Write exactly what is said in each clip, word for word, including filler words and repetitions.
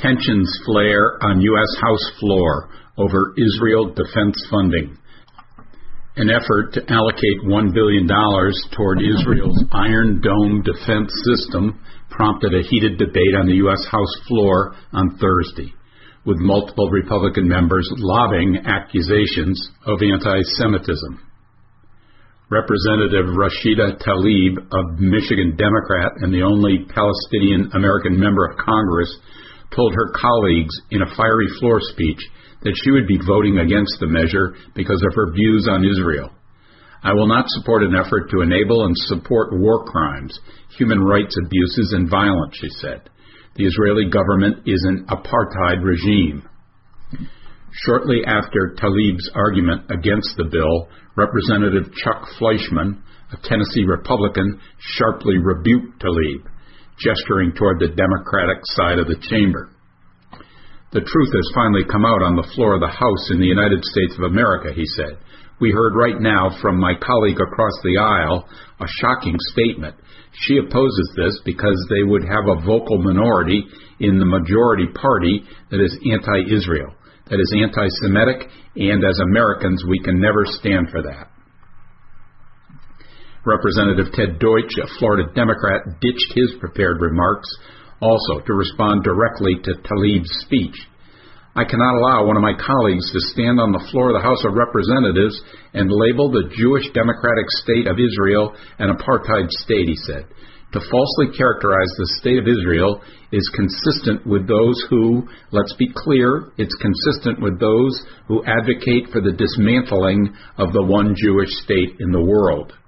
Tensions flare on U S House floor over Israel defense funding. An effort to allocate one billion dollars toward Israel's Iron Dome defense system prompted a heated debate on the U S House floor on Thursday, with multiple Republican members lobbying accusations of anti-Semitism. Representative Rashida Tlaib, a Michigan Democrat and the only Palestinian-American member of Congress, told her colleagues in a fiery floor speech that she would be voting against the measure because of her views on Israel. I will not support an effort to enable and support war crimes, human rights abuses, and violence, she said. The Israeli government is an apartheid regime. Shortly after Tlaib's argument against the bill, Representative Chuck Fleischmann, a Tennessee Republican, sharply rebuked Tlaib, gesturing toward the Democratic side of the chamber. The truth has finally come out on the floor of the House in the United States of America, he said. We heard right now from my colleague across the aisle a shocking statement. She opposes this because they would have a vocal minority in the majority party that is anti-Israel, that is anti-Semitic, and as Americans we can never stand for that. Representative Ted Deutsch, a Florida Democrat, ditched his prepared remarks also to respond directly to Tlaib's speech. I cannot allow one of my colleagues to stand on the floor of the House of Representatives and label the Jewish Democratic State of Israel an apartheid state, he said. To falsely characterize the state of Israel is consistent with those who, let's be clear, it's consistent with those who advocate for the dismantling of the one Jewish state in the world.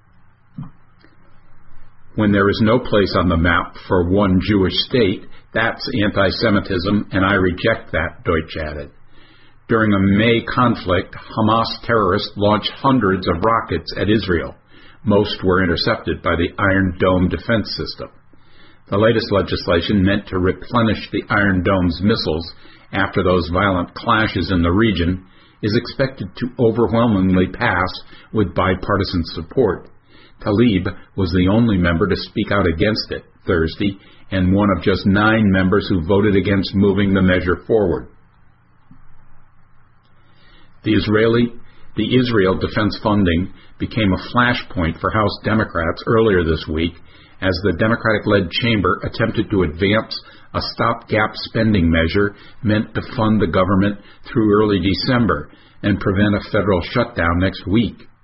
When there is no place on the map for one Jewish state, that's anti-Semitism, and I reject that, Deutsch added. During a May conflict, Hamas terrorists launched hundreds of rockets at Israel. Most were intercepted by the Iron Dome defense system. The latest legislation meant to replenish the Iron Dome's missiles after those violent clashes in the region is expected to overwhelmingly pass with bipartisan support. Tlaib was the only member to speak out against it Thursday, and one of just nine members who voted against moving the measure forward. The Israeli, the Israel defense funding became a flashpoint for House Democrats earlier this week as the Democratic-led chamber attempted to advance a stopgap spending measure meant to fund the government through early December and prevent a federal shutdown next week.